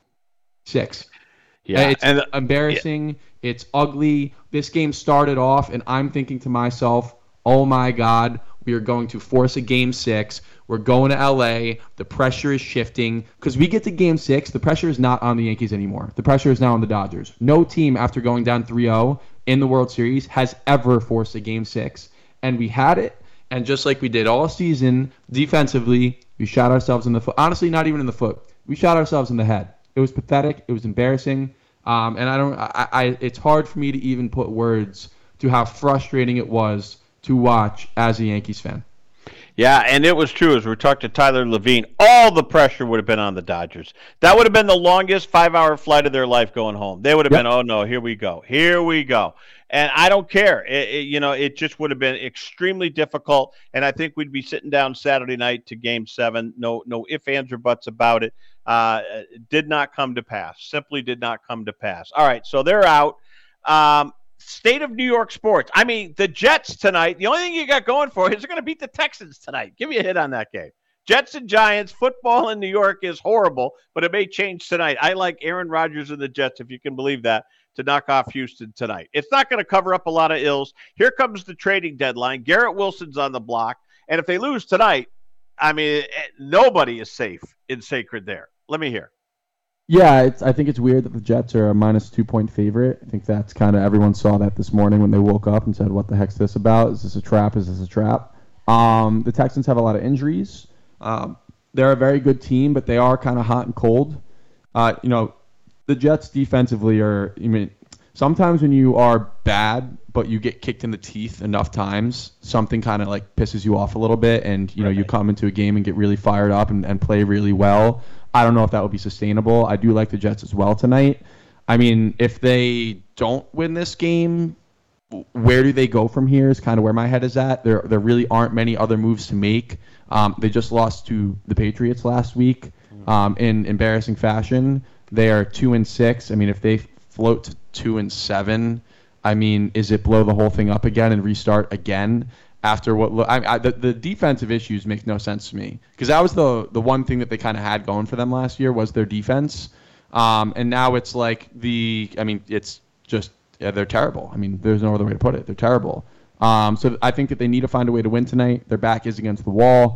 Six. Yeah, it's and, embarrassing. Yeah. It's ugly. This game started off, and I'm thinking to myself, oh, my God, we are going to force a game six. We're going to L A. The pressure is shifting. Because we get to game six, the pressure is not on the Yankees anymore. The pressure is now on the Dodgers. No team, after going down three oh in the World Series, has ever forced a game six. And we had it. And just like we did all season, defensively, we shot ourselves in the foot. Honestly, not even in the foot. We shot ourselves in the head. It was pathetic. It was embarrassing. Um, and I don't. I, I. It's hard for me to even put words to how frustrating it was to watch as a Yankees fan. Yeah, and it was true. As we talked to Tyler Levine, all the pressure would have been on the Dodgers. That would have been the longest five-hour flight of their life going home. They would have yep. been, oh, no, here we go. Here we go. And I don't care. It, it, you know, it just would have been extremely difficult, and I think we'd be sitting down Saturday night to Game seven. No no ifs, ands, or buts about it. Uh, did not come to pass. Simply did not come to pass. All right, so they're out. Um, State of New York sports. I mean, the Jets tonight, the only thing you got going for is they're going to beat the Texans tonight. Give me a hit on that game. Jets and Giants. Football in New York is horrible, but it may change tonight. I like Aaron Rodgers and the Jets, if you can believe that, to knock off Houston tonight. It's not going to cover up a lot of ills. Here comes the trading deadline. Garrett Wilson's on the block, and if they lose tonight, I mean, nobody is safe in sacred there. Let me hear. Yeah, it's, I think it's weird that the Jets are a minus two-point favorite. I think that's kind of, everyone saw that this morning when they woke up and said, what the heck's this about? Is this a trap? Is this a trap? Um, the Texans have a lot of injuries. Um, they're a very good team, but they are kind of hot and cold. Uh, you know, the Jets defensively are, I mean, sometimes when you are bad, but you get kicked in the teeth enough times, something kind of like pisses you off a little bit, and, you know, right. you come into a game and get really fired up and, and play really well. I don't know if that would be sustainable. I do like the Jets as well tonight. I mean, if they don't win this game, where do they go from here is kind of where my head is at. There there really aren't many other moves to make. Um, they just lost to the Patriots last week um, in embarrassing fashion. They are two and six. I mean, if they float to two and seven, I mean, is it blow the whole thing up again and restart again? After what I, I, the, the defensive issues make no sense to me, because that was the the one thing that they kind of had going for them last year was their defense, um, and now it's like the I mean it's just yeah, they're terrible. I mean there's no other way to put it. They're terrible. Um, so I think that they need to find a way to win tonight. Their back is against the wall.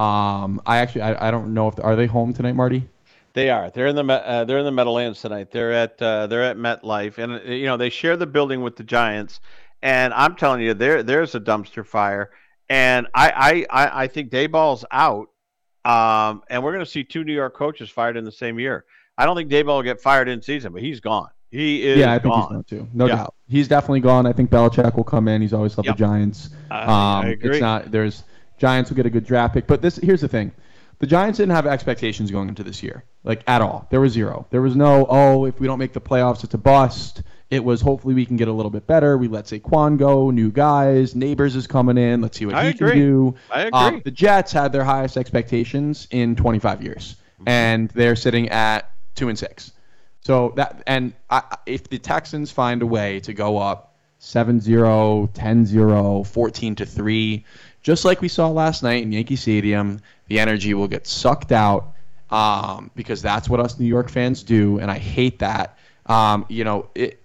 Um, I actually I, I don't know if are they home tonight, Marty? They are. They're in the uh, they're in the Meadowlands tonight. They're at uh, they're at MetLife, and you know they share the building with the Giants. And I'm telling you, there there's a dumpster fire. And I I, I think Dayball's out. Um, and we're going to see two New York coaches fired in the same year. I don't think Daboll will get fired in season, but he's gone. He is Yeah, I think gone. he's gone too. No Yeah. doubt. He's definitely gone. I think Belichick will come in. He's always loved Yep. the Giants. I- Um, I agree. It's not. There's Giants will get a good draft pick, but this here's the thing: the Giants didn't have expectations going into this year, like at all. There was zero. There was no, oh, if we don't make the playoffs, it's a bust. It was hopefully we can get a little bit better. We let Saquon go, new guys. Neighbors is coming in. Let's see what I he agree. can do. I agree. Um, the Jets had their highest expectations in twenty-five years, and they're sitting at two and six. So that and I, if the Texans find a way to go up seven zero, ten zero, fourteen to three, just like we saw last night in Yankee Stadium, the energy will get sucked out um, because that's what us New York fans do, and I hate that. Um, you know, it,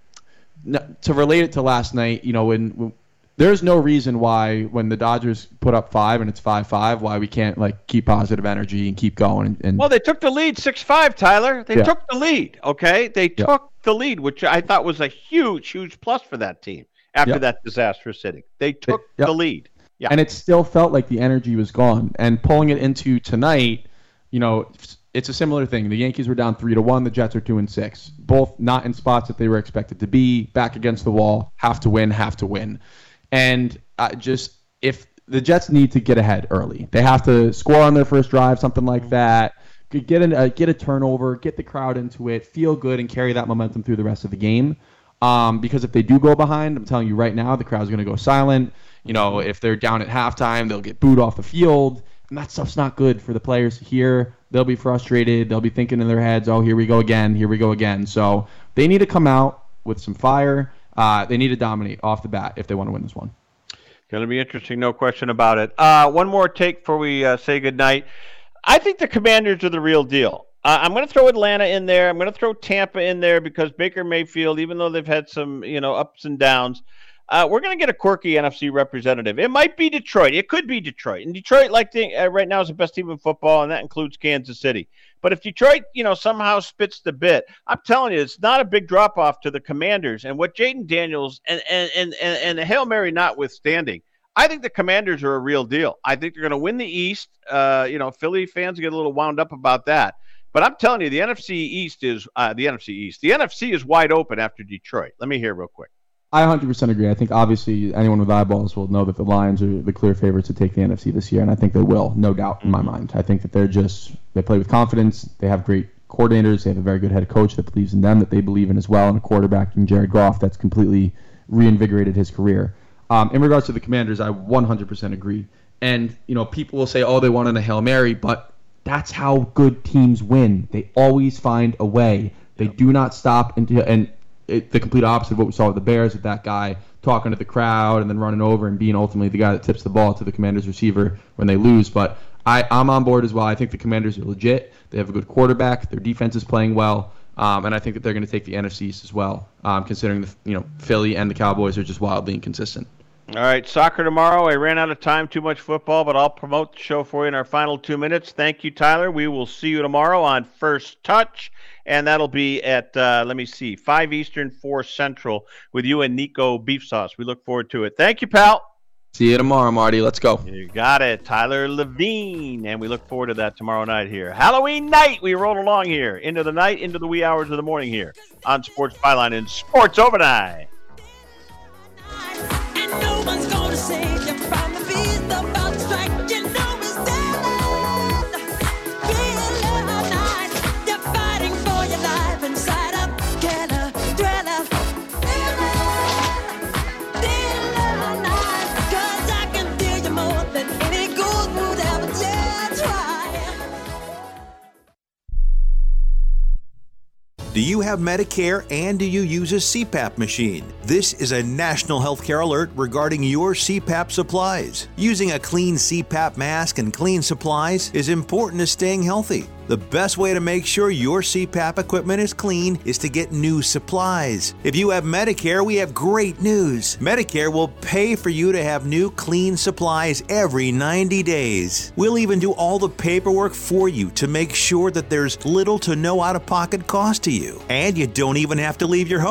n- to relate it to last night, you know, when, when there's no reason why when the Dodgers put up five and it's five five, why we can't like keep positive energy and keep going. And, and Well, they took the lead six five, Tyler. They Yeah. took the lead, okay? They Yep. took the lead, which I thought was a huge, huge plus for that team after Yep. that disastrous inning. They took Yep. the lead. Yeah. And it still felt like the energy was gone. And pulling it into tonight, you know, it's a similar thing. The Yankees were down three to one. The Jets are two and six. Both not in spots that they were expected to be. Back against the wall. Have to win. Have to win. And uh, just if the Jets need to get ahead early, they have to score on their first drive, something like that. Get an, uh, get a turnover, get the crowd into it, feel good, and carry that momentum through the rest of the game. Um, because if they do go behind, I'm telling you right now, the crowd's going to go silent. You know, if they're down at halftime, they'll get booed off the field, and that stuff's not good for the players to hear. They'll be frustrated. They'll be thinking in their heads, oh, here we go again, here we go again. So they need to come out with some fire. Uh, they need to dominate off the bat if they want to win this one. Going to be interesting, no question about it. Uh, one more take before we uh, say goodnight. I think the Commanders are the real deal. Uh, I'm going to throw Atlanta in there. I'm going to throw Tampa in there because Baker Mayfield, even though they've had some, you know, ups and downs, uh, we're going to get a quirky N F C representative. It might be Detroit. It could be Detroit. And Detroit, like the, uh, right now, is the best team in football, and that includes Kansas City. But if Detroit, you know, somehow spits the bit, I'm telling you, it's not a big drop-off to the Commanders. And what Jaden Daniels and and and and, and the Hail Mary notwithstanding, I think the Commanders are a real deal. I think they're going to win the East. Uh, you know, Philly fans get a little wound up about that. But I'm telling you, the N F C East is uh, the N F C East. The N F C is wide open after Detroit. Let me hear real quick. I one hundred percent agree. I think obviously anyone with eyeballs will know that the Lions are the clear favorites to take the N F C this year, and I think they will, no doubt in my mind. I think that they're just they play with confidence. They have great coordinators. They have a very good head coach that believes in them, that they believe in as well, and a quarterback in Jared Goff that's completely reinvigorated his career. Um, in regards to the Commanders, I one hundred percent agree. And you know, people will say, "Oh, they won in a Hail Mary," but that's how good teams win. They always find a way. They do not stop until and. It, the complete opposite of what we saw with the Bears, with that guy talking to the crowd and then running over and being ultimately the guy that tips the ball to the Commanders receiver when they lose. But I, I'm on board as well. I think the Commanders are legit. They have a good quarterback. Their defense is playing well. Um, and I think that they're going to take the N F C East as well, um, considering the you know Philly and the Cowboys are just wildly inconsistent. All right, soccer tomorrow. I ran out of time, too much football, but I'll promote the show for you in our final two minutes. Thank you, Tyler. We will see you tomorrow on First Touch, and that'll be at, uh, let me see, five Eastern, four Central with you and Nico Beef Sauce. We look forward to it. Thank you, pal. See you tomorrow, Marty. Let's go. You got it. Tyler Levine, and we look forward to that tomorrow night here. Halloween night, we roll along here, into the night, into the wee hours of the morning here on Sports Byline and Sports Overnight. No one's gonna save you from the beast about to strike. You know it's dead. Feeling nice. You're fighting for your life inside a killer thriller. Feeling, feeling nice. 'Cause I can feel you more than any ghost would ever dare try. Do you have Medicare and do you use a C PAP machine? This is a national healthcare alert regarding your C PAP supplies. Using a clean C PAP mask and clean supplies is important to staying healthy. The best way to make sure your C PAP equipment is clean is to get new supplies. If you have Medicare, we have great news. Medicare will pay for you to have new clean supplies every ninety days. We'll even do all the paperwork for you to make sure that there's little to no out-of-pocket cost to you. And you don't even have to leave your home.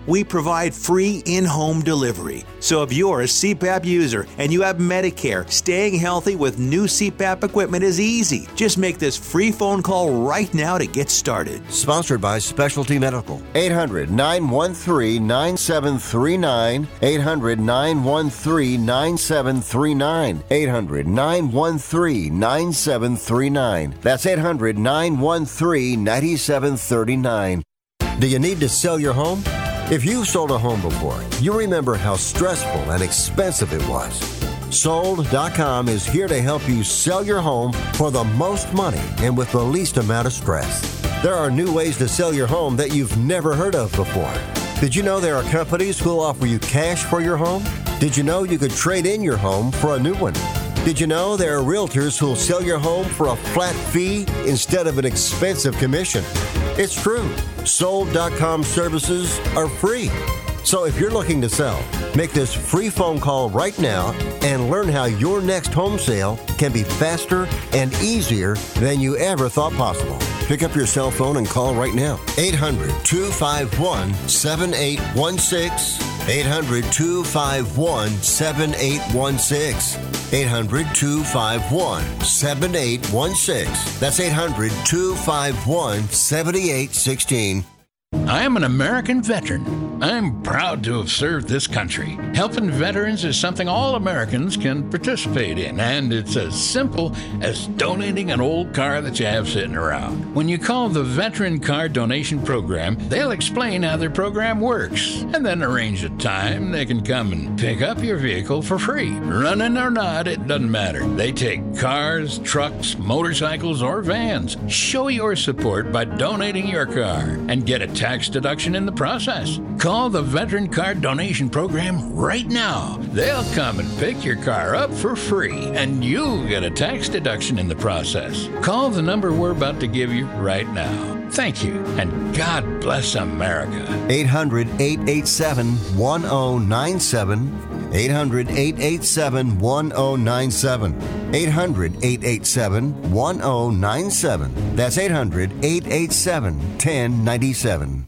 We provide free in-home delivery. So if you're a C PAP user and you have Medicare, staying healthy with new C PAP equipment is easy. Just make this free phone call right now to get started. Sponsored by Specialty Medical. eight hundred, nine one three, nine seven three nine. eight hundred, nine one three, nine seven three nine. eight hundred, nine one three, nine seven three nine. That's eight hundred, nine one three, nine seven three nine. Do you need to sell your home? If you've sold a home before, you remember how stressful and expensive it was. Sold dot com is here to help you sell your home for the most money and with the least amount of stress. There are new ways to sell your home that you've never heard of before. Did you know there are companies who will offer you cash for your home? Did you know you could trade in your home for a new one? Did you know there are realtors who will sell your home for a flat fee instead of an expensive commission? It's true. Sold dot com services are free. So if you're looking to sell, make this free phone call right now and learn how your next home sale can be faster and easier than you ever thought possible. Pick up your cell phone and call right now. eight hundred, two five one, seven eight one six. eight hundred, two five one, seven eight one six. eight hundred, two five one, seven eight one six. That's eight hundred, two five one, seven eight one six. I am an American veteran. I'm proud to have served this country. Helping veterans is something all Americans can participate in, and it's as simple as donating an old car that you have sitting around. When you call the Veteran Car Donation Program, they'll explain how their program works, and then arrange a time they can come and pick up your vehicle for free. Running or not, it doesn't matter. They take cars, trucks, motorcycles, or vans. Show your support by donating your car and get a tax deduction in the process. Call the Veteran Car Donation Program right now. They'll come and pick your car up for free, and you'll get a tax deduction in the process. Call the number we're about to give you right now. Thank you, and God bless America. eight hundred, eight eight seven, one zero nine seven. eight hundred, eight eight seven, one zero nine seven. eight hundred, eight eight seven, one zero nine seven. That's eight hundred, eight eight seven, one zero nine seven.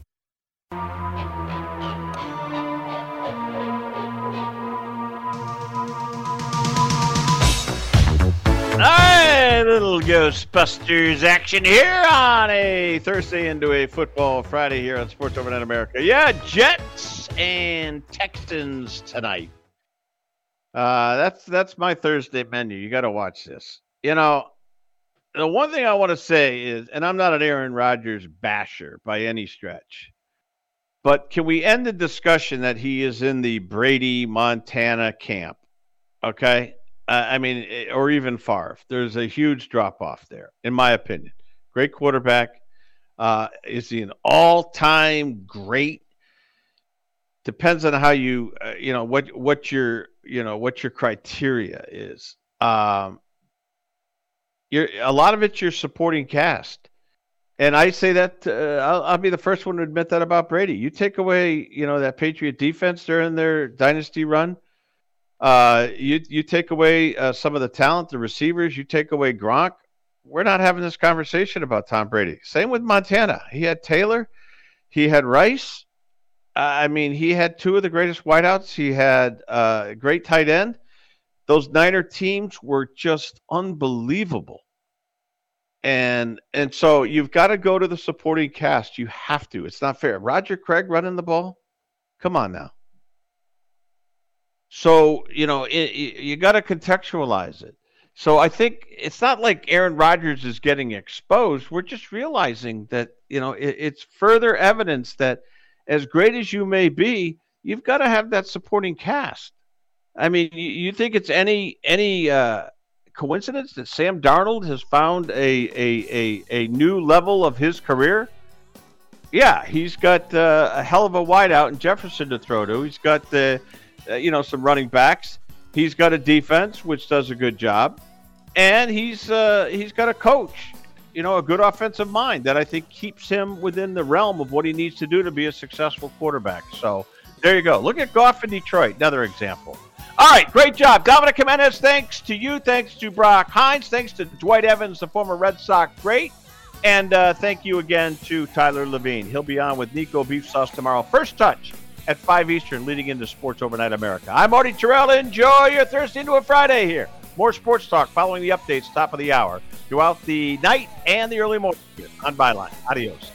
All right, little Ghostbusters action here on a Thursday into a football Friday here on Sports Overnight America. Yeah, Jets and Texans tonight. Uh, that's that's my Thursday menu. You got to watch this. You know, the one thing I want to say is, and I'm not an Aaron Rodgers basher by any stretch, but can we end the discussion that he is in the Brady Montana camp? Okay. Uh, I mean, or even Favre. There's a huge drop-off there, in my opinion. Great quarterback. Uh, is he an all-time great? Depends on how you, uh, you know, what what your, you know, what your criteria is. Um, you're a lot of it's your supporting cast, and I say that uh, I'll, I'll be the first one to admit that about Brady. You take away, you know, that Patriot defense during their dynasty run. Uh, you you take away uh, some of the talent, the receivers. You take away Gronk. We're not having this conversation about Tom Brady. Same with Montana. He had Taylor. He had Rice. Uh, I mean, he had two of the greatest wideouts. He had uh, a great tight end. Those Niner teams were just unbelievable. And and so you've got to go to the supporting cast. You have to. It's not fair. Roger Craig running the ball? Come on now. So, you know, it, it, you got to contextualize it. So I think it's not like Aaron Rodgers is getting exposed. We're just realizing that, you know, it, it's further evidence that as great as you may be, you've got to have that supporting cast. I mean, you, you think it's any any uh, coincidence that Sam Darnold has found a, a, a, a new level of his career? Yeah, he's got uh, a hell of a wideout in Jefferson to throw to. He's got the... Uh, you know, some running backs. He's got a defense which does a good job, and he's uh, he's got a coach, you know, a good offensive mind that I think keeps him within the realm of what he needs to do to be a successful quarterback. So there you go. Look at Goff in Detroit, another example. All right, great job, Dominic Jimenez. Thanks to you. Thanks to Brock Hines. Thanks to Dwight Evans, the former Red Sox great. And uh, thank you again to Tyler Levine. He'll be on with Nico Beef Sauce tomorrow. First Touch at five Eastern, leading into Sports Overnight America. I'm Marty Terrell. Enjoy your Thursday into a Friday here. More sports talk following the updates top of the hour throughout the night and the early morning here on Byline. Adios.